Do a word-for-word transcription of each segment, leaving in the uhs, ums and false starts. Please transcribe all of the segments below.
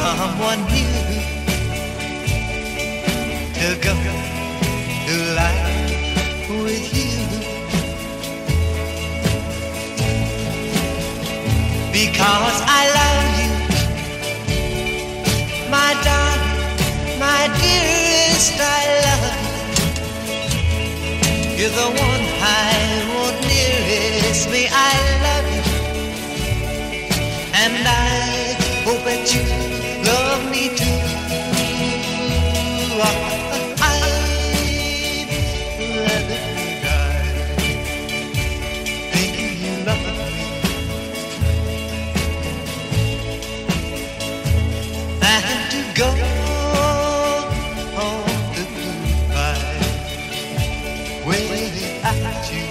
someone new to go through life with you, because I love you, my darling, my dearest, I love you. You're the one I want nearest me. I love you, and I hope that you love me too. I'd rather die thinking you love me than to go on through life without you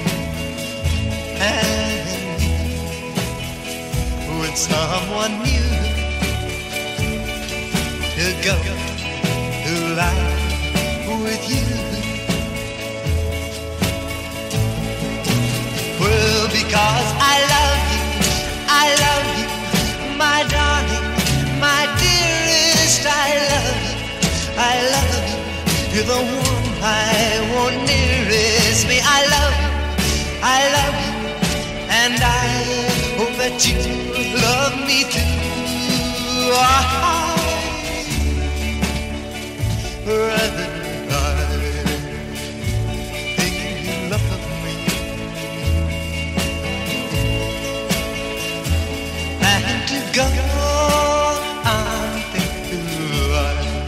and you with someone new to go through life with you. Well, because I love you, I love you, my darling, my dearest, I love you, I love you. You're the one I want nearest me. I love you, I love you, and I hope that you love me too. Rather die thinking you love me than to go on through life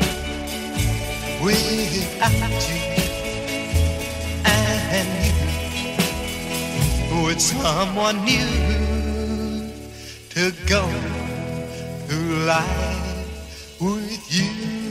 without you and you with someone new to go through life with you.